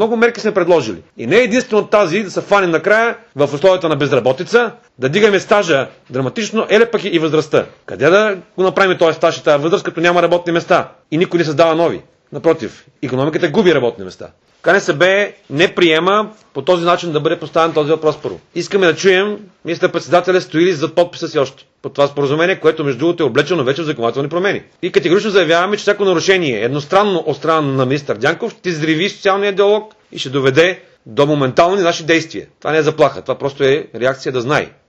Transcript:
Много мерки сме предложили. И не е единствено тази да се фанем накрая в условията на безработица, да дигаме стажа драматично, еле пък и възрастта. Къде да го направим този стаж и тази възраст, като няма работни места и никой не създава нови? Напротив, икономиката губи работни места. КНСБ не приема по този начин да бъде поставен този въпрос първо. Искаме да чуем министър-председателя стои ли зад подписа си още под това споразумение, което между другото е облечено вече в законодателни промени. И категорично заявяваме, че всяко нарушение едностранно от страна на министър Дянков ще взриви социалния диалог и ще доведе до моментални наши действия. Това не е заплаха, това просто е реакция да знае.